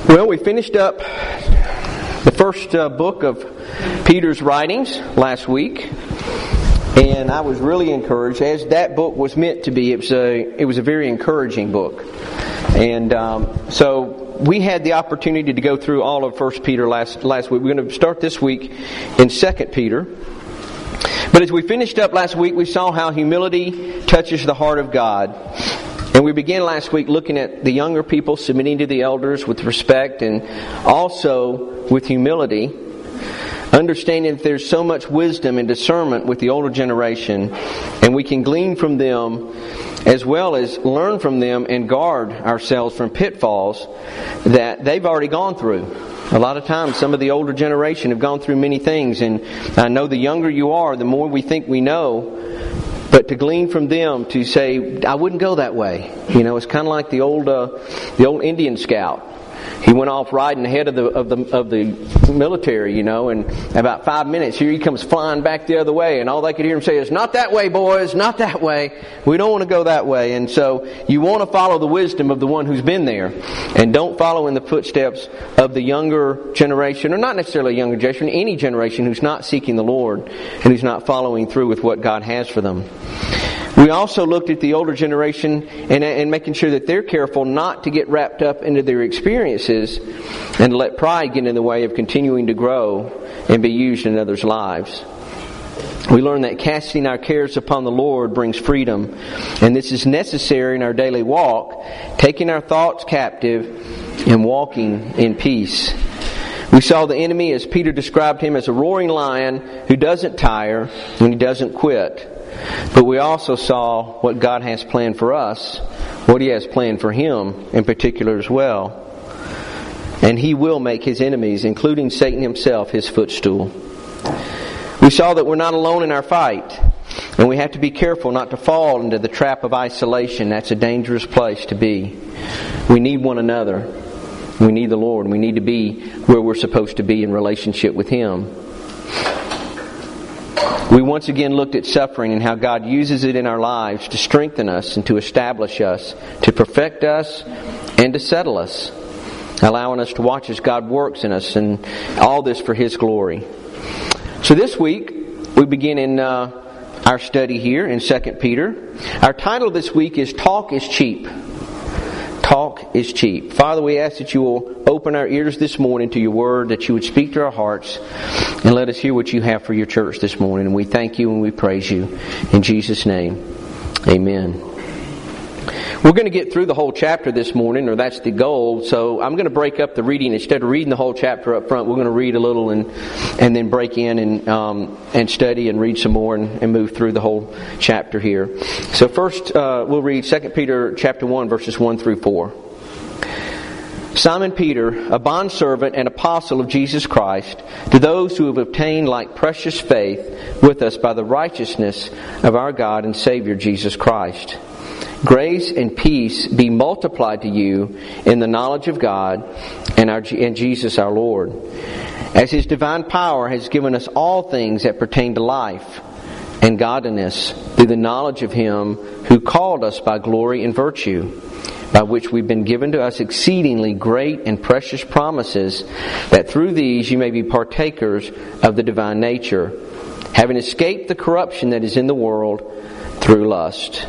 Well, we finished up the first book of Peter's writings last week, and I was really encouraged, as that book was meant to be. It was a very encouraging book, and so we had the opportunity to go through all of 1 Peter last week. We're going to start this week in 2 Peter. But as we finished up last week, we saw how humility touches the heart of God. And we began last week looking at the younger people submitting to the elders with respect and also with humility, understanding that there's so much wisdom and discernment with the older generation, and we can glean from them as well as learn from them and guard ourselves from pitfalls that they've already gone through. A lot of times some of the older generation have gone through many things, and I know the younger you are, the more we think we know. But to glean from them, to say, I wouldn't go that way. You know, it's kind of like the old Indian scout. He went off riding ahead of the military, you know, and about 5 minutes, here he comes flying back the other way, and all they could hear him say is, "Not that way, boys, not that way. We don't want to go that way." And so you want to follow the wisdom of the one who's been there, and don't follow in the footsteps of the younger generation, or not necessarily a younger generation, any generation who's not seeking the Lord and who's not following through with what God has for them. We also looked at the older generation and making sure that they're careful not to get wrapped up into their experiences and let pride get in the way of continuing to grow and be used in others' lives. We learned that casting our cares upon the Lord brings freedom, and this is necessary in our daily walk, taking our thoughts captive and walking in peace. We saw the enemy, as Peter described him, as a roaring lion who doesn't tire and he doesn't quit. But we also saw what God has planned for us, what He has planned for him in particular as well. And He will make His enemies, including Satan himself, His footstool. We saw that we're not alone in our fight, and we have to be careful not to fall into the trap of isolation. That's a dangerous place to be. We need one another. We need the Lord. We need to be where we're supposed to be in relationship with Him. We once again looked at suffering and how God uses it in our lives to strengthen us and to establish us, to perfect us and to settle us, allowing us to watch as God works in us, and all this for His glory. So this week we begin in our study here in 2 Peter. Our title this week is Talk is Cheap. Talk is cheap. Father, we ask that You will open our ears this morning to Your Word, that You would speak to our hearts, and let us hear what You have for Your church this morning. And we thank You and we praise You. In Jesus' name, amen. We're going to get through the whole chapter this morning, or that's the goal. So I'm going to break up the reading. Instead of reading the whole chapter up front, we're going to read a little and then break in and study and read some more and move through the whole chapter here. So first, we'll read 2 Peter chapter 1, verses 1 through 4. Simon Peter, a bondservant and apostle of Jesus Christ, to those who have obtained like precious faith with us by the righteousness of our God and Savior Jesus Christ. Grace and peace be multiplied to you in the knowledge of God and Jesus our Lord, as His divine power has given us all things that pertain to life and godliness through the knowledge of Him who called us by glory and virtue, by which we've been given to us exceedingly great and precious promises, that through these you may be partakers of the divine nature, having escaped the corruption that is in the world through lust.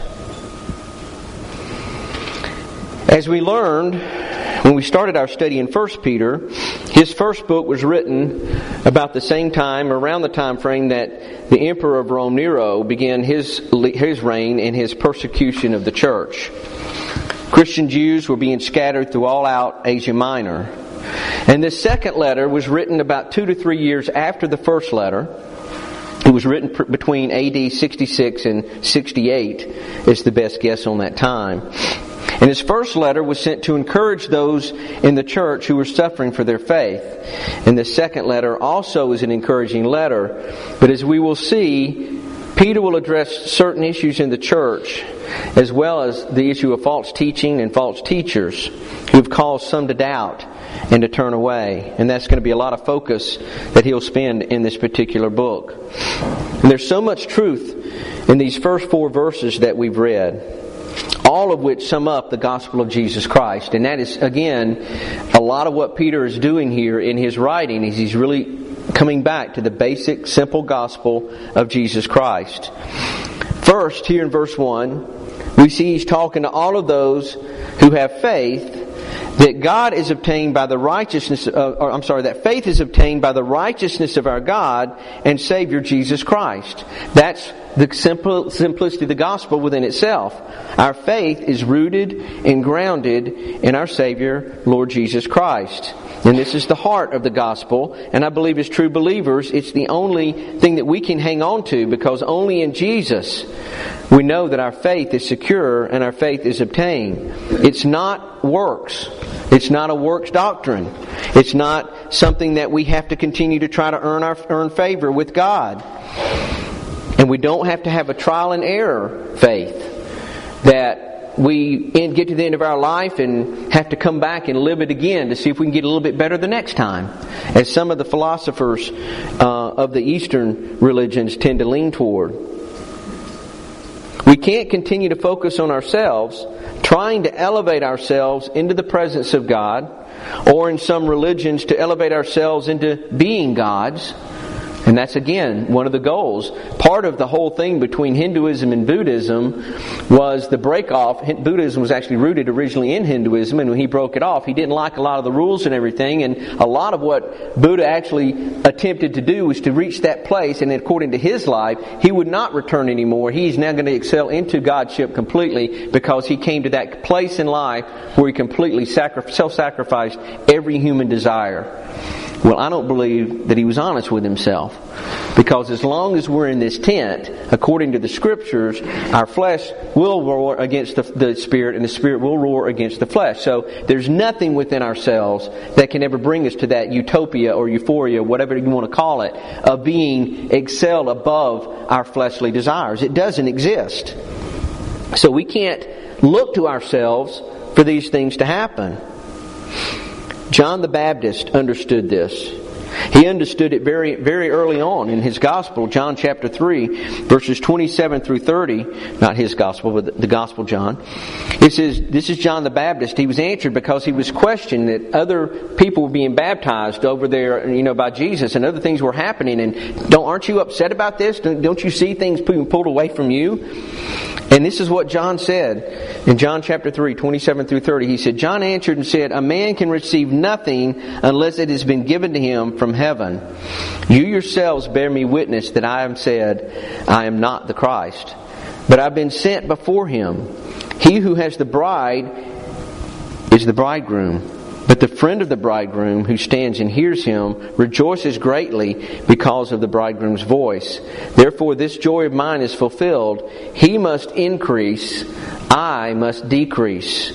As we learned when we started our study in 1 Peter, his first book was written about the same time, around the time frame that the Emperor of Rome, Nero, began his reign and his persecution of the church. Christian Jews were being scattered throughout Asia Minor. And this second letter was written about 2 to 3 years after the first letter. It was written between AD 66 and 68, is the best guess on that time. And his first letter was sent to encourage those in the church who were suffering for their faith. And the second letter also is an encouraging letter. But as we will see, Peter will address certain issues in the church, as well as the issue of false teaching and false teachers who have caused some to doubt and to turn away. And that's going to be a lot of focus that he'll spend in this particular book. And there's so much truth in these first 4 verses that we've read, all of which sum up the gospel of Jesus Christ. And that is, again, a lot of what Peter is doing here in his writing is he's really coming back to the basic, simple gospel of Jesus Christ. First, here in verse 1, we see he's talking to all of those who have faith that God is obtained by the righteousness that faith is obtained by the righteousness of our God and Savior Jesus Christ. That's the simplicity of the gospel within itself. Our faith is rooted and grounded in our Savior, Lord Jesus Christ. And this is the heart of the gospel. And I believe as true believers, it's the only thing that we can hang on to, because only in Jesus we know that our faith is secure and our faith is obtained. It's not works. It's not a works doctrine. It's not something that we have to continue to try to earn favor with God. And we don't have to have a trial and error faith that we get to the end of our life and have to come back and live it again to see if we can get a little bit better the next time, as some of the philosophers of the Eastern religions tend to lean toward. We can't continue to focus on ourselves, trying to elevate ourselves into the presence of God, or in some religions to elevate ourselves into being gods. And that's, again, one of the goals. Part of the whole thing between Hinduism and Buddhism was the break-off. Buddhism was actually rooted originally in Hinduism, and when he broke it off, he didn't like a lot of the rules and everything. And a lot of what Buddha actually attempted to do was to reach that place, and according to his life, he would not return anymore. He's now going to excel into Godship completely, because he came to that place in life where he completely self-sacrificed every human desire. Well, I don't believe that he was honest with himself. Because as long as we're in this tent, according to the Scriptures, our flesh will roar against the Spirit, and the Spirit will roar against the flesh. So there's nothing within ourselves that can ever bring us to that utopia or euphoria, whatever you want to call it, of being excelled above our fleshly desires. It doesn't exist. So we can't look to ourselves for these things to happen. John the Baptist understood this. He understood it very, very early on in his gospel, John chapter 3, verses 27 through 30. Not his gospel, but the gospel John. It says, this is John the Baptist. He was answered because he was questioned that other people were being baptized over there, by Jesus, and other things were happening. And aren't you upset about this? Don't you see things being pulled away from you? And this is what John said in John chapter 3, 27 through 30. He said, John answered and said, a man can receive nothing unless it has been given to him from heaven. You yourselves bear me witness that I am said, I am not the Christ, but I've been sent before him. He who has the bride is the bridegroom. But the friend of the bridegroom who stands and hears him rejoices greatly because of the bridegroom's voice. Therefore this joy of mine is fulfilled. He must increase, I must decrease.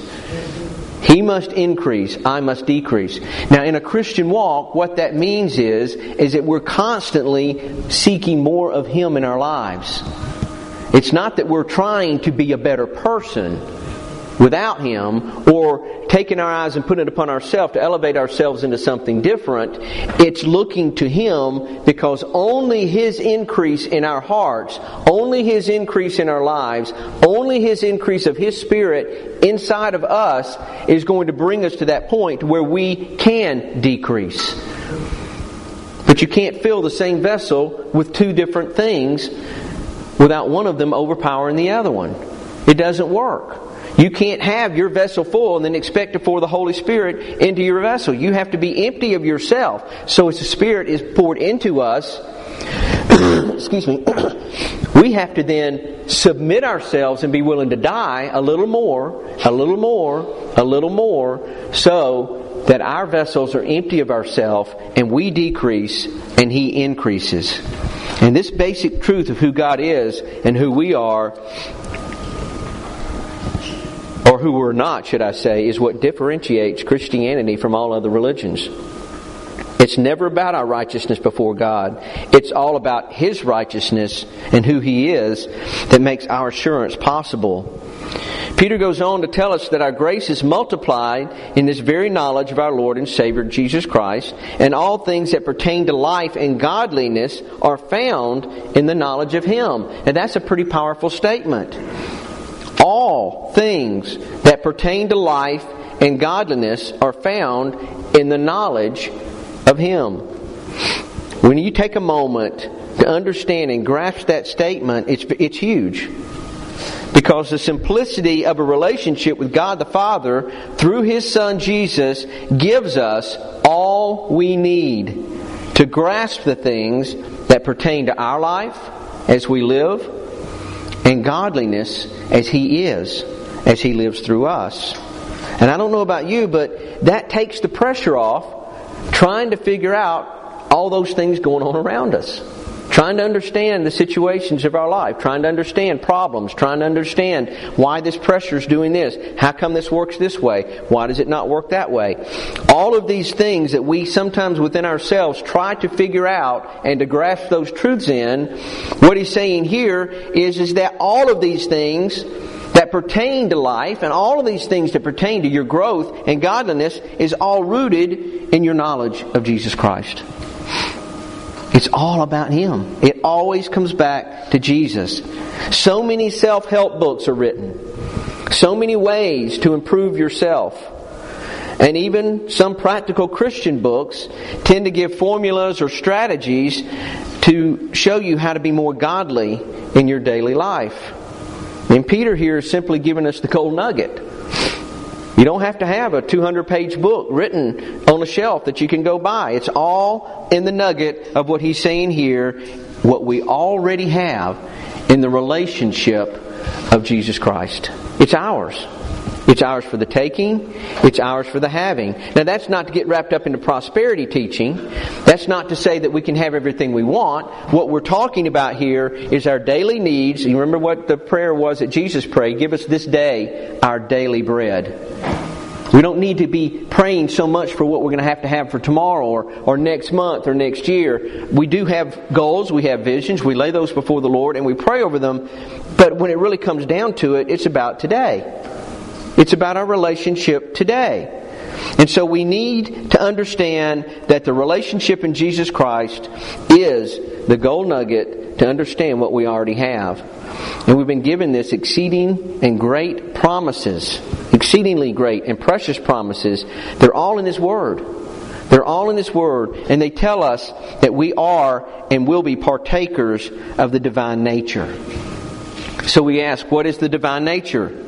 He must increase, I must decrease. Now in a Christian walk, what that means is that we're constantly seeking more of Him in our lives. It's not that we're trying to be a better person without Him, or taking our eyes and putting it upon ourselves to elevate ourselves into something different. It's looking to Him, because only His increase in our hearts, only His increase in our lives, only His increase of His Spirit inside of us is going to bring us to that point where we can decrease. But you can't fill the same vessel with two different things without one of them overpowering the other one. It doesn't work. You can't have your vessel full and then expect to pour the Holy Spirit into your vessel. You have to be empty of yourself. So as the Spirit is poured into us, excuse me, we have to then submit ourselves and be willing to die a little more, a little more, a little more, so that our vessels are empty of ourselves and we decrease and He increases. And this basic truth of who God is and who we are, or who we're not, should I say, is what differentiates Christianity from all other religions. It's never about our righteousness before God. It's all about His righteousness and who He is that makes our assurance possible. Peter goes on to tell us that our grace is multiplied in this very knowledge of our Lord and Savior Jesus Christ, and all things that pertain to life and godliness are found in the knowledge of Him. And that's a pretty powerful statement. All things that pertain to life and godliness are found in the knowledge of Him. When you take a moment to understand and grasp that statement, it's huge. Because the simplicity of a relationship with God the Father through His Son Jesus gives us all we need to grasp the things that pertain to our life as we live, and godliness as He is, as He lives through us. And I don't know about you, but that takes the pressure off trying to figure out all those things going on around us. Trying to understand the situations of our life. Trying to understand problems. Trying to understand why this pressure is doing this. How come this works this way? Why does it not work that way? All of these things that we sometimes within ourselves try to figure out and to grasp those truths in, what he's saying here is that all of these things that pertain to life and all of these things that pertain to your growth and godliness is all rooted in your knowledge of Jesus Christ. It's all about Him. It always comes back to Jesus. So many self-help books are written. So many ways to improve yourself. And even some practical Christian books tend to give formulas or strategies to show you how to be more godly in your daily life. And Peter here is simply giving us the gold nugget. You don't have to have a 200-page book written on a shelf that you can go buy. It's all in the nugget of what he's saying here, what we already have in the relationship of Jesus Christ. It's ours. It's ours for the taking. It's ours for the having. Now that's not to get wrapped up into prosperity teaching. That's not to say that we can have everything we want. What we're talking about here is our daily needs. You remember what the prayer was that Jesus prayed? Give us this day our daily bread. We don't need to be praying so much for what we're going to have for tomorrow or next month or next year. We do have goals, we have visions, we lay those before the Lord and we pray over them. But when it really comes down to it, it's about today. It's about our relationship today. And so we need to understand that the relationship in Jesus Christ is the gold nugget to understand what we already have. And we've been given this exceeding and great promises. Exceedingly great and precious promises. They're all in this Word. They're all in this Word. And they tell us that we are and will be partakers of the divine nature. So we ask, what is the divine nature?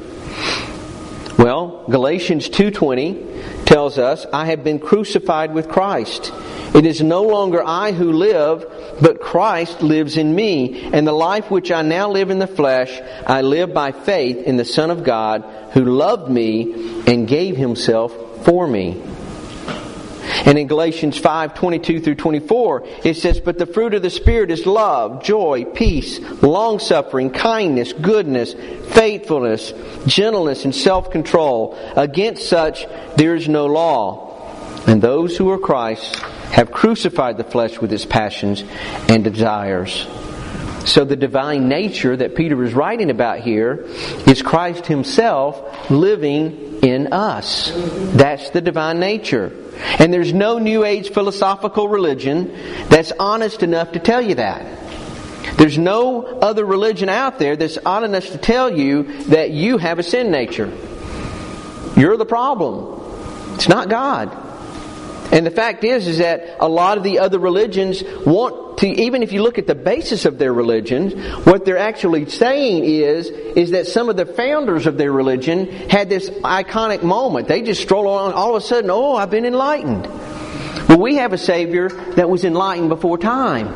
Well, Galatians 2:20 tells us, I have been crucified with Christ. It is no longer I who live, but Christ lives in me. And the life which I now live in the flesh, I live by faith in the Son of God, who loved me and gave Himself for me. And in Galatians 5:22 through 24, it says, but the fruit of the Spirit is love, joy, peace, long-suffering, kindness, goodness, faithfulness, gentleness, and self-control. Against such there is no law. And those who are Christ's have crucified the flesh with its passions and desires. So the divine nature that Peter is writing about here is Christ Himself living in us. That's the divine nature. And there's no New Age philosophical religion that's honest enough to tell you that. There's no other religion out there that's honest enough to tell you that you have a sin nature. You're the problem. It's not God. And the fact is that a lot of the other religions want to, even if you look at the basis of their religions, what they're actually saying is that some of the founders of their religion had this iconic moment. They just stroll along, all of a sudden, oh, I've been enlightened. Well, we have a Savior that was enlightened before time.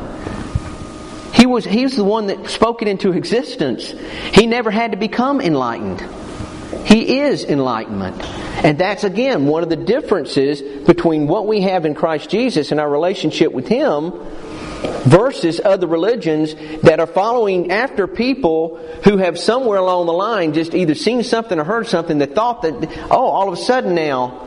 He's the one that spoke it into existence. He never had to become enlightened. He is enlightenment. And that's again one of the differences between what we have in Christ Jesus and our relationship with Him versus other religions that are following after people who have somewhere along the line just either seen something or heard something that thought that, oh, all of a sudden now.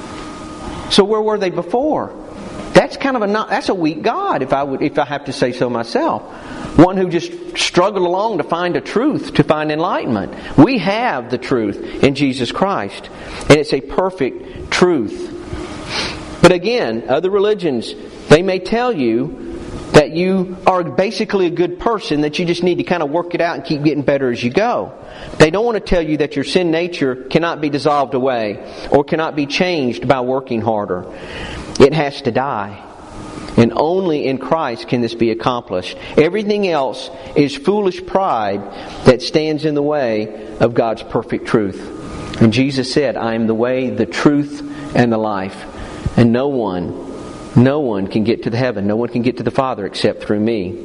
So where were they before? That's that's a weak God, if I have to say so myself. One who just struggled along to find a truth, to find enlightenment. We have the truth in Jesus Christ. And it's a perfect truth. But again, other religions, they may tell you that you are basically a good person, that you just need to kind of work it out and keep getting better as you go. They don't want to tell you that your sin nature cannot be dissolved away or cannot be changed by working harder. It has to die. And only in Christ can this be accomplished. Everything else is foolish pride that stands in the way of God's perfect truth. And Jesus said, I am the way, the truth, and the life. And no one can get to the heaven. No one can get to the Father except through me.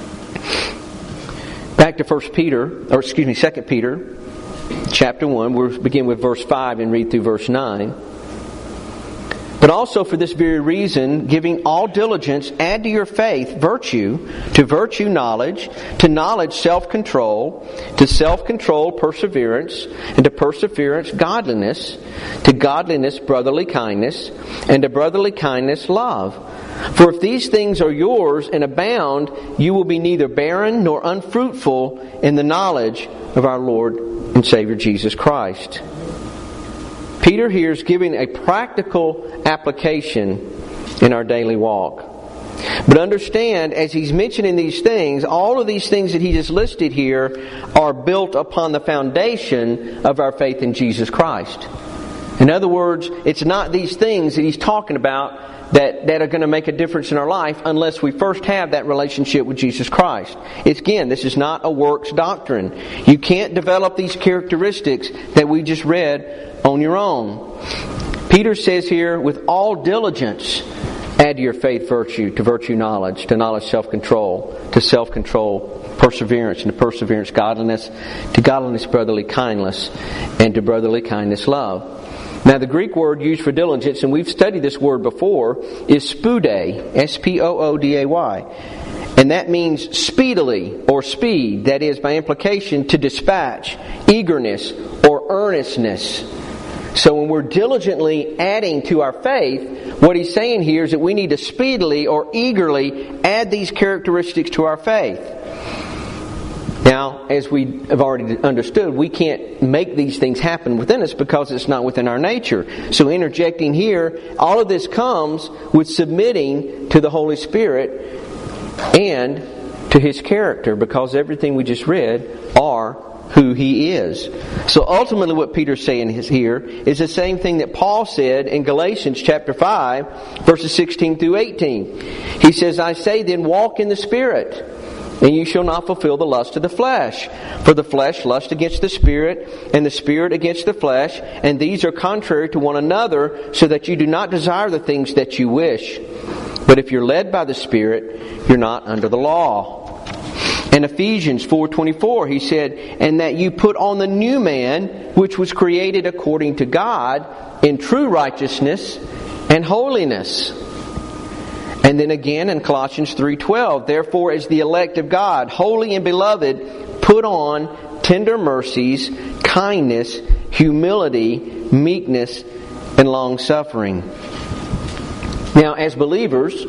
Back to 2 Peter, chapter 1. We'll begin with verse 5 and read through verse 9. But also for this very reason, giving all diligence, add to your faith virtue, to virtue knowledge, to knowledge self-control, to self-control perseverance, and to perseverance godliness, to godliness brotherly kindness, and to brotherly kindness love. For if these things are yours and abound, you will be neither barren nor unfruitful in the knowledge of our Lord and Savior Jesus Christ. Peter here is giving a practical application in our daily walk. But understand, as he's mentioning these things, all of these things that he just listed here are built upon the foundation of our faith in Jesus Christ. In other words, it's not these things that he's talking about that are going to make a difference in our life unless we first have that relationship with Jesus Christ. This is not a works doctrine. You can't develop these characteristics that we just read on your own. Peter says here, with all diligence, add to your faith virtue, to virtue knowledge, to knowledge self-control, to self-control perseverance, and to perseverance godliness, to godliness brotherly kindness, and to brotherly kindness love. Now the Greek word used for diligence, and we've studied this word before, is spouday, S-P-O-O-D-A-Y. And that means speedily, or speed, that is by implication to dispatch, eagerness, or earnestness. So when we're diligently adding to our faith, what he's saying here is that we need to speedily or eagerly add these characteristics to our faith. Now, as we have already understood, we can't make these things happen within us because it's not within our nature. So interjecting here, all of this comes with submitting to the Holy Spirit and to His character, because everything we just read are who He is. So ultimately what Peter's saying here is the same thing that Paul said in Galatians chapter 5, verses 16 through 18. He says, I say then, walk in the Spirit, and you shall not fulfill the lust of the flesh. For the flesh lusts against the Spirit, and the Spirit against the flesh, and these are contrary to one another, so that you do not desire the things that you wish. But if you're led by the Spirit, you're not under the law. In Ephesians 4:24, he said, and that you put on the new man, which was created according to God, in true righteousness and holiness. And then again in Colossians 3:12, therefore as the elect of God, holy and beloved, put on tender mercies, kindness, humility, meekness, and long-suffering. Now, as believers,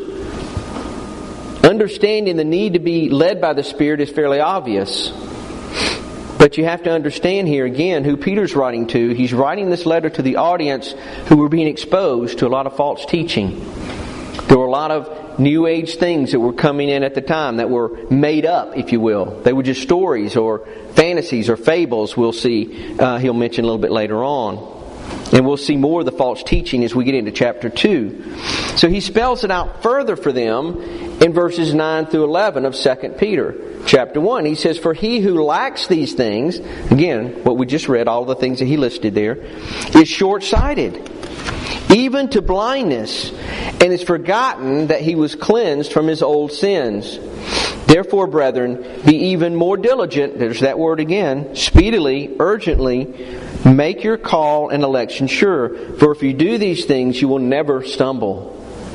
understanding the need to be led by the Spirit is fairly obvious. But you have to understand here again who Peter's writing to. He's writing this letter to the audience who were being exposed to a lot of false teaching. There were a lot of New Age things that were coming in at the time that were made up, if you will. They were just stories or fantasies or fables, we'll see. He'll mention a little bit later on. And we'll see more of the false teaching as we get into chapter 2. So he spells it out further for them in verses 9 through 11 of 2 Peter chapter 1. He says, for he who lacks these things, again, what we just read, all the things that he listed there, is short-sighted, even to blindness, and is forgotten that he was cleansed from his old sins. Therefore, brethren, be even more diligent, there's that word again, speedily, urgently, make your call and election sure. For if you do these things, you will never stumble.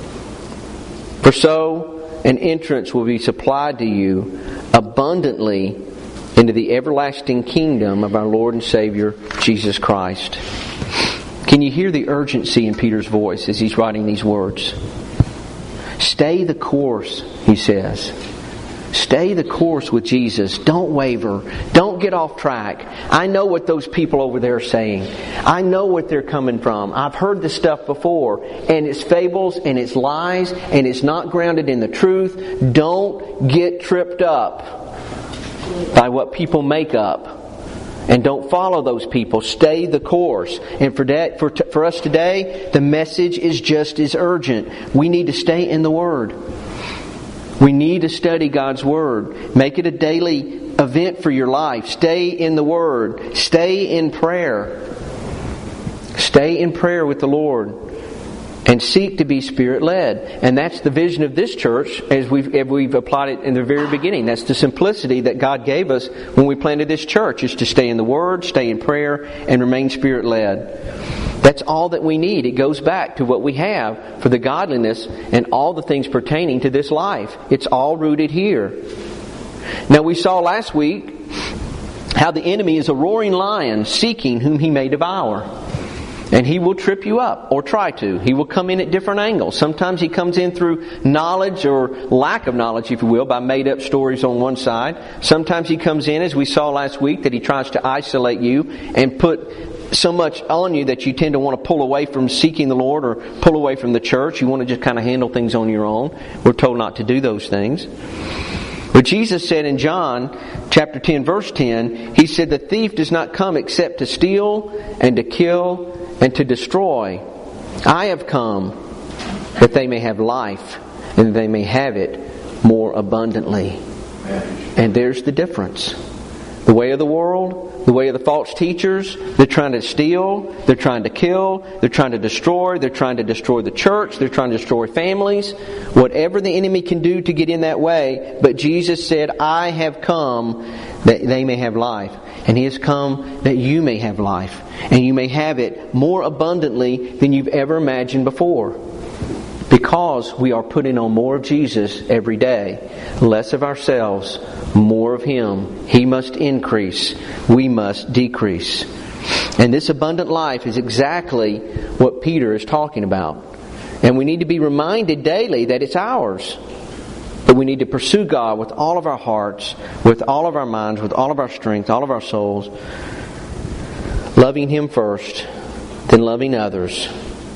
For so an entrance will be supplied to you abundantly into the everlasting kingdom of our Lord and Savior, Jesus Christ. Can you hear the urgency in Peter's voice as he's writing these words? Stay the course, he says. Stay the course with Jesus. Don't waver. Don't get off track. I know what those people over there are saying. I know what they're coming from. I've heard this stuff before. And it's fables and it's lies and it's not grounded in the truth. Don't get tripped up by what people make up. And don't follow those people. Stay the course. And for us today, the message is just as urgent. We need to stay in the Word. We need to study God's Word. Make it a daily event for your life. Stay in the Word. Stay in prayer. Stay in prayer with the Lord. And seek to be Spirit-led. And that's the vision of this church as we've applied it in the very beginning. That's the simplicity that God gave us when we planted this church, is to stay in the Word, stay in prayer, and remain Spirit-led. That's all that we need. It goes back to what we have for the godliness and all the things pertaining to this life. It's all rooted here. Now we saw last week how the enemy is a roaring lion seeking whom he may devour. And he will trip you up, or try to. He will come in at different angles. Sometimes he comes in through knowledge or lack of knowledge, if you will, by made up stories on one side. Sometimes he comes in, as we saw last week, that he tries to isolate you and put so much on you that you tend to want to pull away from seeking the Lord or pull away from the church. You want to just kind of handle things on your own. We're told not to do those things. But Jesus said in John chapter 10, verse 10, He said, "The thief does not come except to steal and to kill and to destroy. I have come that they may have life and they may have it more abundantly." And there's the difference. The way of the world, the way of the false teachers, they're trying to steal, they're trying to kill, they're trying to destroy, they're trying to destroy the church, they're trying to destroy families, whatever the enemy can do to get in that way. But Jesus said, "I have come that they may have life." And He has come that you may have life. And you may have it more abundantly than you've ever imagined before. Because we are putting on more of Jesus every day. Less of ourselves, more of Him. He must increase. We must decrease. And this abundant life is exactly what Peter is talking about. And we need to be reminded daily that it's ours. But we need to pursue God with all of our hearts, with all of our minds, with all of our strength, all of our souls. Loving Him first, then loving others.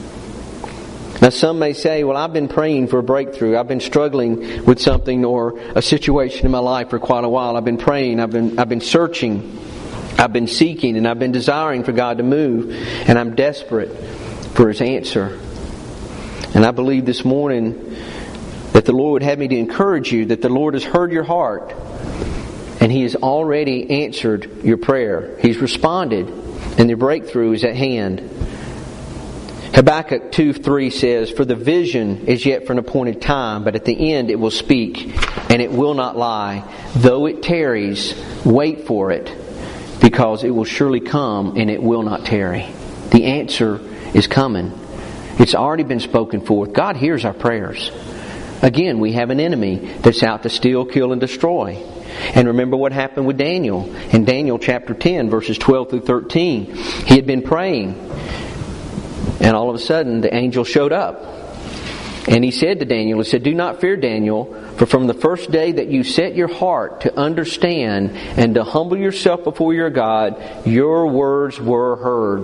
Now some may say, "Well, I've been praying for a breakthrough. I've been struggling with something or a situation in my life for quite a while. I've been praying, I've been searching, I've been seeking, and I've been desiring for God to move, and I'm desperate for His answer." And I believe this morning that the Lord would have me to encourage you that the Lord has heard your heart and He has already answered your prayer. He's responded and the breakthrough is at hand. Habakkuk 2:3 says, "For the vision is yet for an appointed time, but at the end it will speak, and it will not lie. Though it tarries, wait for it, because it will surely come, and it will not tarry." The answer is coming. It's already been spoken forth. God hears our prayers. Again, we have an enemy that's out to steal, kill, and destroy. And remember what happened with Daniel. In Daniel chapter 10, verses 12 through 13, he had been praying. And all of a sudden, the angel showed up. And he said to Daniel, he said, "Do not fear, Daniel, for from the first day that you set your heart to understand and to humble yourself before your God, your words were heard.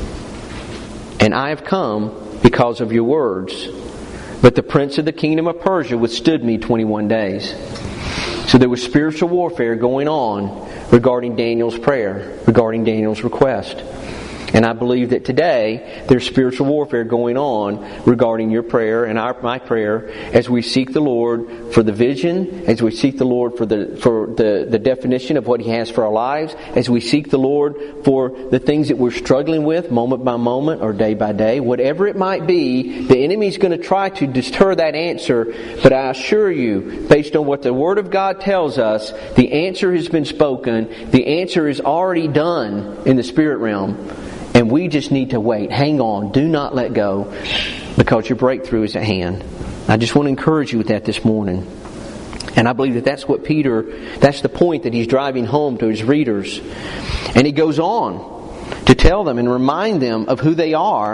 And I have come because of your words. But the prince of the kingdom of Persia withstood me 21 days. So there was spiritual warfare going on regarding Daniel's prayer, regarding Daniel's request. And I believe that today there's spiritual warfare going on regarding your prayer and my prayer as we seek the Lord for the vision, as we seek the Lord for the definition of what He has for our lives, as we seek the Lord for the things that we're struggling with moment by moment or day by day. Whatever it might be, the enemy's going to try to deter that answer. But I assure you, based on what the Word of God tells us, the answer has been spoken. The answer is already done in the spirit realm. And we just need to wait. Hang on. Do not let go, because your breakthrough is at hand. I just want to encourage you with that this morning. And I believe that that's what that's the point that he's driving home to his readers. And he goes on to tell them and remind them of who they are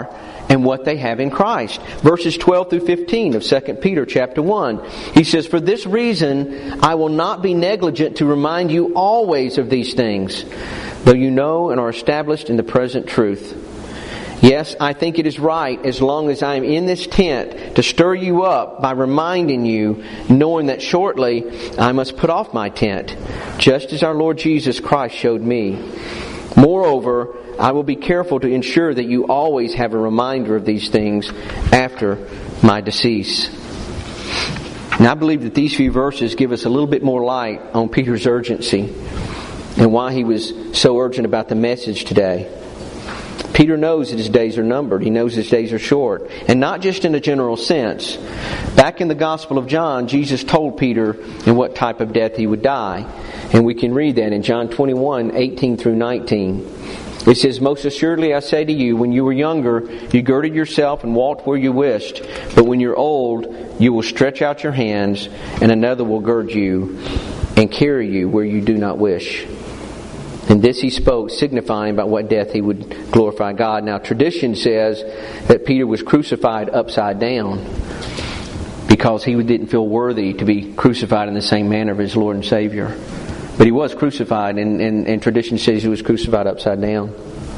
and what they have in Christ. Verses 12 through 15 of 2 Peter chapter 1. He says, "For this reason I will not be negligent to remind you always of these things, though you know and are established in the present truth. Yes, I think it is right, as long as I am in this tent, to stir you up by reminding you, knowing that shortly I must put off my tent, just as our Lord Jesus Christ showed me. Moreover, I will be careful to ensure that you always have a reminder of these things after my decease." Now I believe that these few verses give us a little bit more light on Peter's urgency and why he was so urgent about the message today. Peter knows that his days are numbered. He knows his days are short. And not just in a general sense. Back in the Gospel of John, Jesus told Peter in what type of death he would die. And we can read that in John 21, 18 through 19. It says, "Most assuredly I say to you, when you were younger, you girded yourself and walked where you wished. But when you're old, you will stretch out your hands, and another will gird you and carry you where you do not wish." And this he spoke, signifying by what death he would glorify God. Now tradition says that Peter was crucified upside down because he didn't feel worthy to be crucified in the same manner of his Lord and Savior. But he was crucified, and tradition says he was crucified upside down.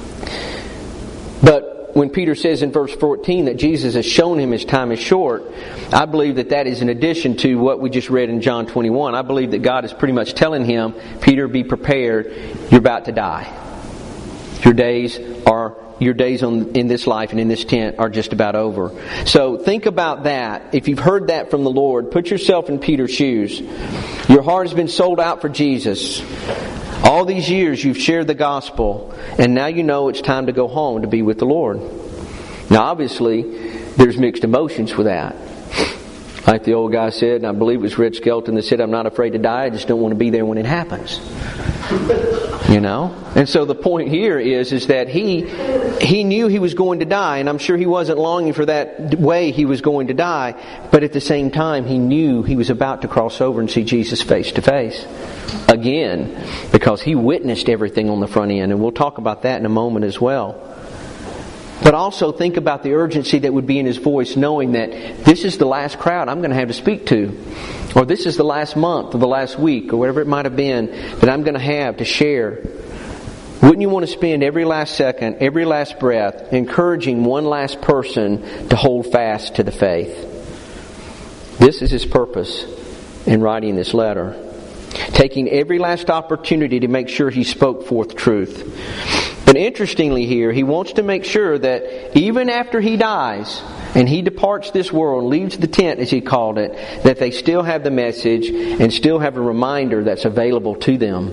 But when Peter says in verse 14 that Jesus has shown him his time is short, I believe that is in addition to what we just read in John 21. I believe that God is pretty much telling him, Peter, be prepared, you're about to die. Your days in this life and in this tent are just about over. So think about that. If you've heard that from the Lord, put yourself in Peter's shoes. Your heart has been sold out for Jesus. All these years you've shared the gospel, and now you know it's time to go home to be with the Lord. Now obviously, there's mixed emotions with that. Like the old guy said, and I believe it was Red Skelton that said, "I'm not afraid to die, I just don't want to be there when it happens." You know? And so the point here is that he knew he was going to die, and I'm sure he wasn't longing for that way he was going to die, but at the same time he knew he was about to cross over and see Jesus face to face again, because he witnessed everything on the front end, and we'll talk about that in a moment as well. But also think about the urgency that would be in his voice, knowing that this is the last crowd I'm going to have to speak to. Or this is the last month or the last week or whatever it might have been that I'm going to have to share. Wouldn't you want to spend every last second, every last breath, encouraging one last person to hold fast to the faith? This is his purpose in writing this letter. Taking every last opportunity to make sure he spoke forth truth. But interestingly here, he wants to make sure that even after he dies and he departs this world, leaves the tent as he called it, that they still have the message and still have a reminder that's available to them.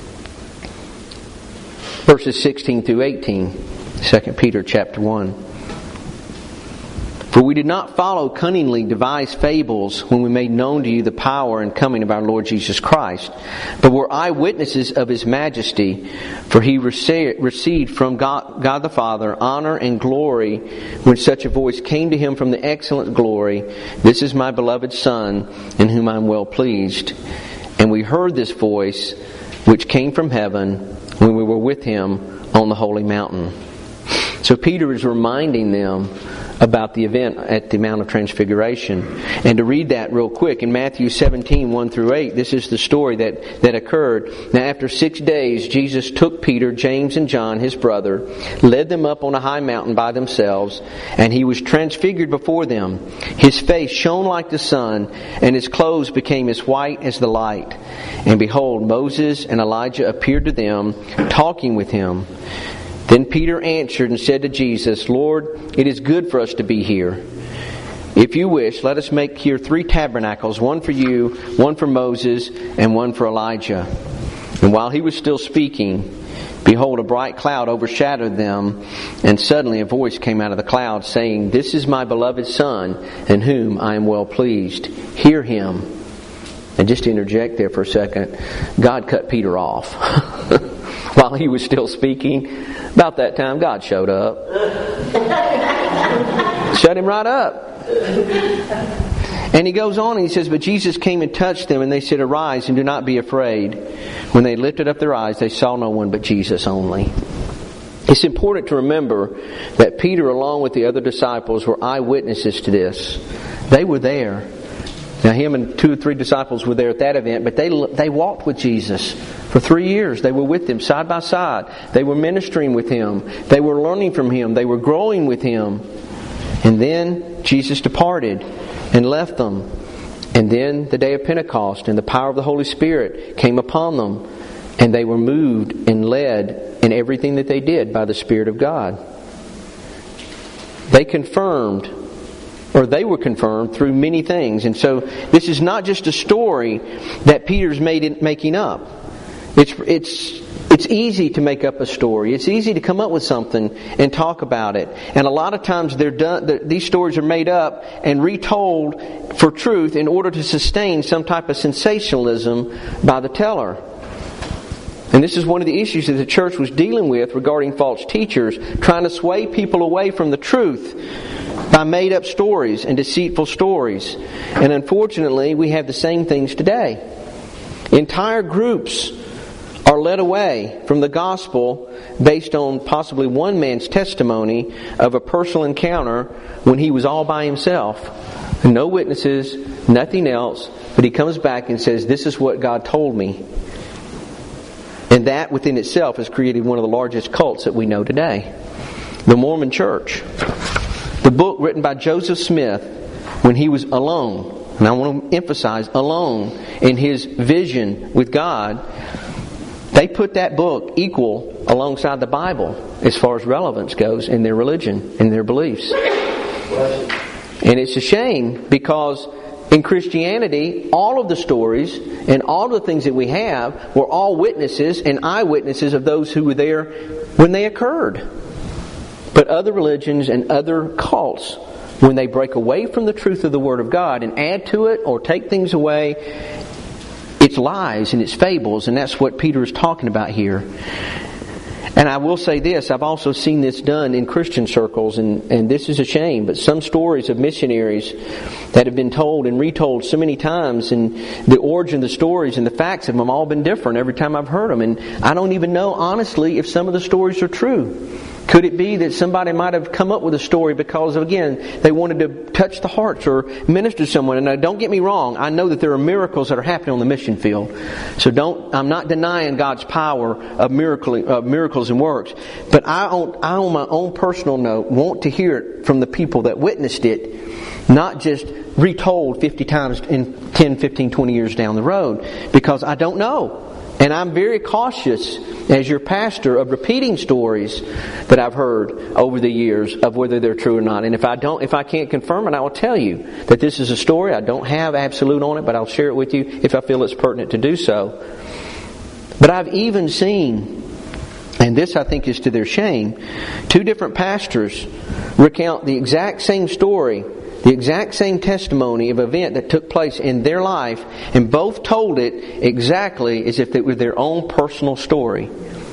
Verses 16 through 18, 2 Peter chapter 1. "For we did not follow cunningly devised fables when we made known to you the power and coming of our Lord Jesus Christ, but were eyewitnesses of His majesty. For He received from God the Father honor and glory when such a voice came to Him from the excellent glory, 'This is my beloved Son, in whom I am well pleased.' And we heard this voice which came from heaven when we were with Him on the holy mountain." So Peter is reminding them about the event at the Mount of Transfiguration. And to read that real quick, in Matthew 17, 1 through 8, this is the story that occurred. "Now after 6 days, Jesus took Peter, James, and John, his brother, led them up on a high mountain by themselves, and He was transfigured before them. His face shone like the sun, and His clothes became as white as the light. And behold, Moses and Elijah appeared to them, talking with Him. Then Peter answered and said to Jesus, 'Lord, it is good for us to be here. If you wish, let us make here 3 tabernacles, one for you, one for Moses, and one for Elijah.' And while he was still speaking, behold, a bright cloud overshadowed them, and suddenly a voice came out of the cloud, saying, 'This is my beloved Son, in whom I am well pleased. Hear Him.'" And just to interject there for a second, God cut Peter off. While he was still speaking, about that time God showed up. Shut him right up. And he goes on and he says, "But Jesus came and touched them, and they said, 'Arise and do not be afraid.' When they lifted up their eyes, they saw no one but Jesus only." It's important to remember that Peter, along with the other disciples, were eyewitnesses to this. They were there. Now, him and 2 or 3 disciples were there at that event, but they walked with Jesus for 3 years. They were with Him side by side. They were ministering with Him. They were learning from Him. They were growing with Him. And then Jesus departed and left them. And then the day of Pentecost and the power of the Holy Spirit came upon them. And they were moved and led in everything that they did by the Spirit of God. They were confirmed through many things. And so this is not just a story that Peter's making up. It's easy to make up a story. It's easy to come up with something and talk about it. And a lot of times these stories are made up and retold for truth in order to sustain some type of sensationalism by the teller. And this is one of the issues that the church was dealing with regarding false teachers, trying to sway people away from the truth by made-up stories and deceitful stories. And unfortunately, we have the same things today. Entire groups are led away from the gospel based on possibly one man's testimony of a personal encounter when he was all by himself. No witnesses, nothing else, but he comes back and says, "This is what God told me." And that within itself has created one of the largest cults that we know today. The Mormon Church. The book written by Joseph Smith when he was alone, and I want to emphasize alone in his vision with God, they put that book equal alongside the Bible as far as relevance goes in their religion and their beliefs. And it's a shame because in Christianity, all of the stories and all of the things that we have were all witnesses and eyewitnesses of those who were there when they occurred. But other religions and other cults, when they break away from the truth of the Word of God and add to it or take things away, it's lies and it's fables, and that's what Peter is talking about here. And I will say this, I've also seen this done in Christian circles, and this is a shame, but some stories of missionaries that have been told and retold so many times, and the origin of the stories and the facts of them have all been different every time I've heard them. And I don't even know, honestly, if some of the stories are true. Could it be that somebody might have come up with a story because, again, they wanted to touch the hearts or minister to someone? And now, don't get me wrong, I know that there are miracles that are happening on the mission field. So I'm not denying God's power of miracles and works. But I on my own personal note, want to hear it from the people that witnessed it, not just retold 50 times in 10, 15, 20 years down the road, because I don't know. And I'm very cautious as your pastor of repeating stories that I've heard over the years of whether they're true or not. And if I can't confirm it, I will tell you that this is a story. I don't have absolute on it, but I'll share it with you if I feel it's pertinent to do so. But I've even seen, and this I think is to their shame, 2 different pastors recount the exact same story, the exact same testimony of an event that took place in their life, and both told it exactly as if it were their own personal story.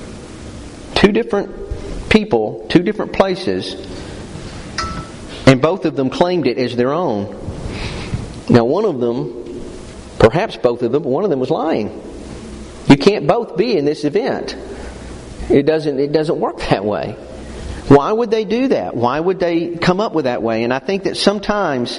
2 different people, 2 different places, and both of them claimed it as their own. Now one of them, perhaps both of them, but one of them was lying. You can't both be in this event. It doesn't work that way. Why would they do that? Why would they come up with that way? And I think that sometimes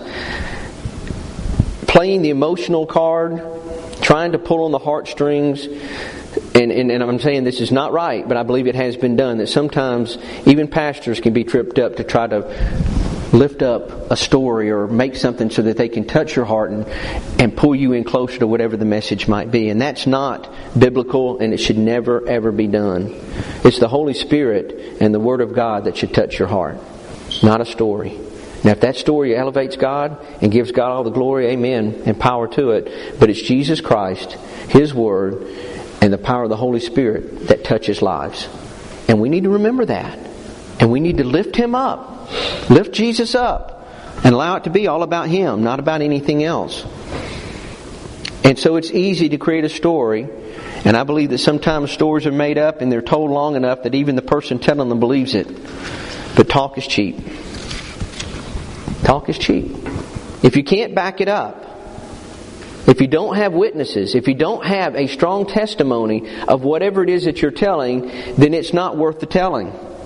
playing the emotional card, trying to pull on the heartstrings, and I'm saying this is not right, but I believe it has been done, that sometimes even pastors can be tripped up to try to lift up a story or make something so that they can touch your heart and pull you in closer to whatever the message might be. And that's not biblical, and it should never, ever be done. It's the Holy Spirit and the Word of God that should touch your heart, not a story. Now, if that story elevates God and gives God all the glory, amen, and power to it, but it's Jesus Christ, His Word, and the power of the Holy Spirit that touches lives. And we need to remember that. And we need to lift Him up. Lift Jesus up and allow it to be all about Him, not about anything else. And so it's easy to create a story, and I believe that sometimes stories are made up and they're told long enough that even the person telling them believes it. But talk is cheap. Talk is cheap. If you can't back it up, if you don't have witnesses, if you don't have a strong testimony of whatever it is that you're telling, then it's not worth the telling.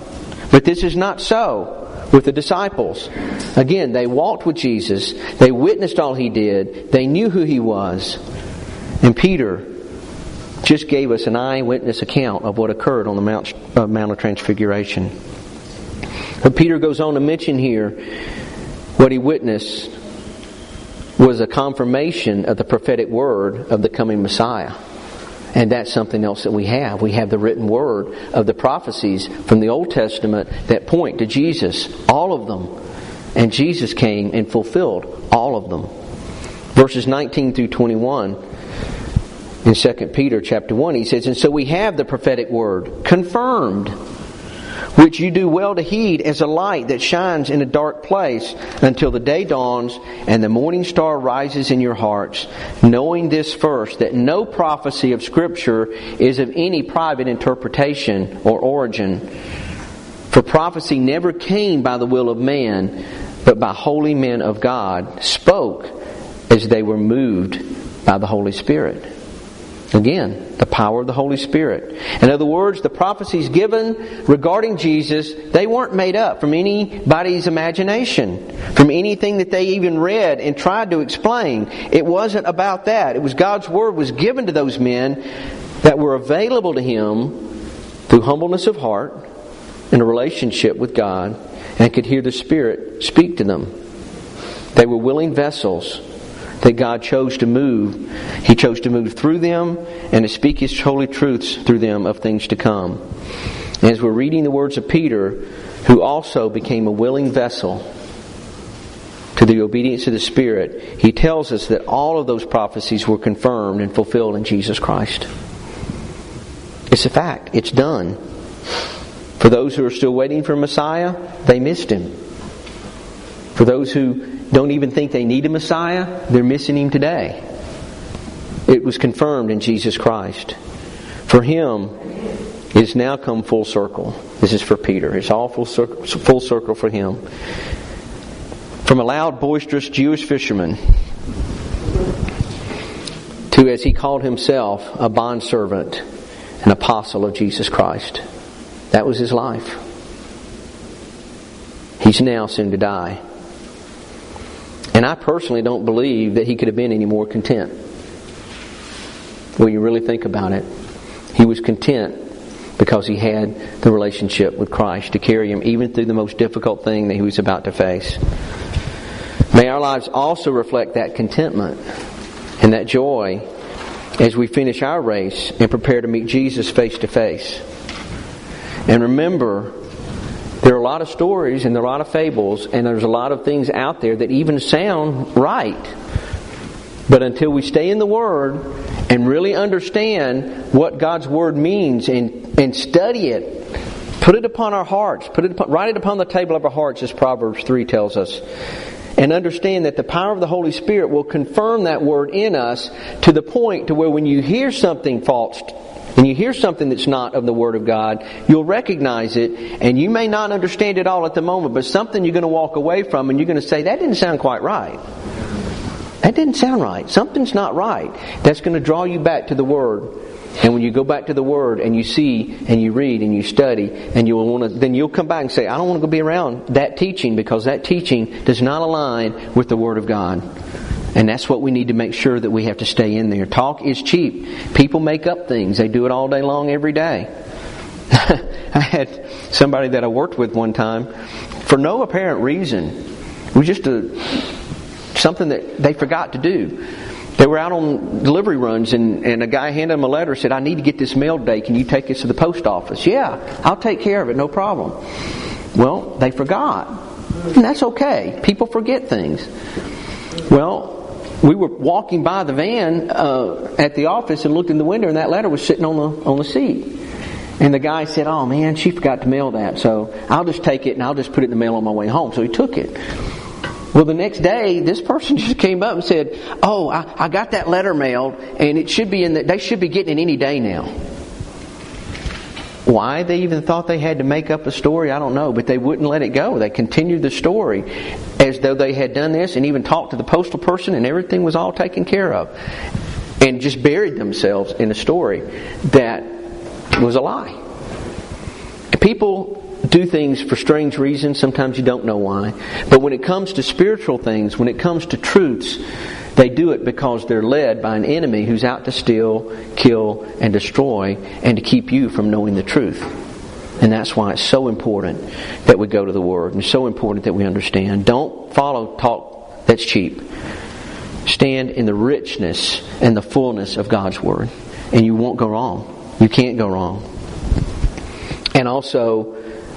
But this is not so with the disciples. Again, they walked with Jesus. They witnessed all He did. They knew who He was. And Peter just gave us an eyewitness account of what occurred on the Mount of Transfiguration. But Peter goes on to mention here what he witnessed was a confirmation of the prophetic word of the coming Messiah. And that's something else that we have. We have the written word of the prophecies from the Old Testament that point to Jesus, all of them. And Jesus came and fulfilled all of them. Verses 19 through 21 in 2 Peter chapter 1, he says, "And so we have the prophetic word, confirmed, which you do well to heed as a light that shines in a dark place until the day dawns and the morning star rises in your hearts, knowing this first, that no prophecy of Scripture is of any private interpretation or origin. For prophecy never came by the will of man, but by holy men of God, spoke as they were moved by the Holy Spirit." Again, the power of the Holy Spirit. In other words, the prophecies given regarding Jesus, they weren't made up from anybody's imagination, from anything that they even read and tried to explain. It wasn't about that. It was God's Word was given to those men that were available to Him through humbleness of heart and a relationship with God, and could hear the Spirit speak to them. They were willing vessels that God chose to move. He chose to move through them and to speak His holy truths through them of things to come. And as we're reading the words of Peter, who also became a willing vessel to the obedience of the Spirit, he tells us that all of those prophecies were confirmed and fulfilled in Jesus Christ. It's a fact. It's done. For those who are still waiting for Messiah, they missed Him. For those who don't even think they need a Messiah, they're missing Him today. It was confirmed in Jesus Christ. For Him, it has now come full circle. This is for Peter. It's all full circle for him. From a loud, boisterous Jewish fisherman to, as he called himself, a bondservant, an apostle of Jesus Christ. That was his life. He's now soon to die. And I personally don't believe that he could have been any more content. When you really think about it, he was content because he had the relationship with Christ to carry him even through the most difficult thing that he was about to face. May our lives also reflect that contentment and that joy as we finish our race and prepare to meet Jesus face to face. And remember, there are a lot of stories and there are a lot of fables and there's a lot of things out there that even sound right. But until we stay in the Word and really understand what God's Word means and study it, put it upon our hearts, write it upon the table of our hearts, as Proverbs 3 tells us, and understand that the power of the Holy Spirit will confirm that Word in us to the point to where when you hear something false and you hear something that's not of the Word of God, you'll recognize it, and you may not understand it all at the moment, but something you're going to walk away from and you're going to say, that didn't sound quite right. That didn't sound right. Something's not right. That's going to draw you back to the Word. And when you go back to the Word and you see and you read and you study, and then you'll come back and say, I don't want to go be around that teaching because that teaching does not align with the Word of God. And that's what we need to make sure that we have to stay in there. Talk is cheap. People make up things. They do it all day long, every day. I had somebody that I worked with one time, for no apparent reason. It was just something that they forgot to do. They were out on delivery runs and a guy handed them a letter and said, I need to get this mailed today. Can you take this to the post office? Yeah, I'll take care of it. No problem. Well, they forgot. And that's okay. People forget things. Well, we were walking by the van at the office and looked in the window and that letter was sitting on the seat. And the guy said, oh man, she forgot to mail that. So I'll just take it and I'll just put it in the mail on my way home. So he took it. Well, the next day, this person just came up and said, oh, I got that letter mailed and it should be they should be getting it any day now. Why they even thought they had to make up a story, I don't know, but they wouldn't let it go. They continued the story as though they had done this and even talked to the postal person and everything was all taken care of. And just buried themselves in a story that was a lie. People do things for strange reasons. Sometimes you don't know why. But when it comes to spiritual things, when it comes to truths, they do it because they're led by an enemy who's out to steal, kill, and destroy, and to keep you from knowing the truth. And that's why it's so important that we go to the Word, and so important that we understand. Don't follow talk that's cheap. Stand in the richness and the fullness of God's Word, and you won't go wrong. You can't go wrong. And also,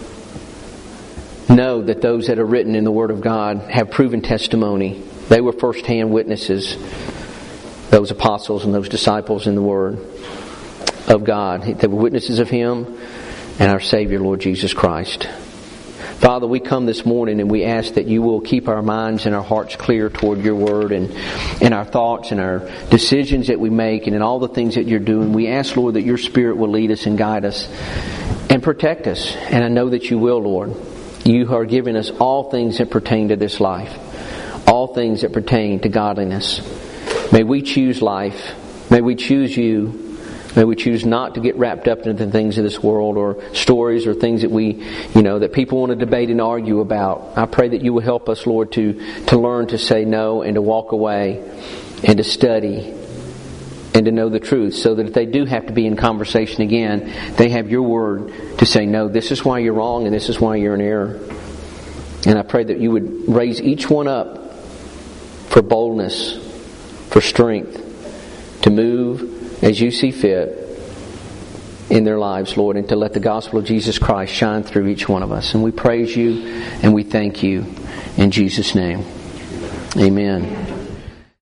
know that those that are written in the Word of God have proven testimony. They were first-hand witnesses, those apostles and those disciples in the Word of God. They were witnesses of Him and our Savior, Lord Jesus Christ. Father, we come this morning and we ask that You will keep our minds and our hearts clear toward Your Word, and our thoughts and our decisions that we make, and in all the things that You're doing. We ask, Lord, that Your Spirit will lead us and guide us and protect us. And I know that You will, Lord. You are giving us all things that pertain to this life. All things that pertain to godliness. May we choose life. May we choose You. May we choose not to get wrapped up into the things of this world, or stories, or things that that people want to debate and argue about. I pray that You will help us, Lord, to learn to say no, and to walk away, and to study, and to know the truth, so that if they do have to be in conversation again, they have Your Word to say, no, this is why you're wrong, and this is why you're in error. And I pray that You would raise each one up for boldness, for strength, to move as You see fit in their lives, Lord, and to let the gospel of Jesus Christ shine through each one of us. And we praise You and we thank You in Jesus' name. Amen.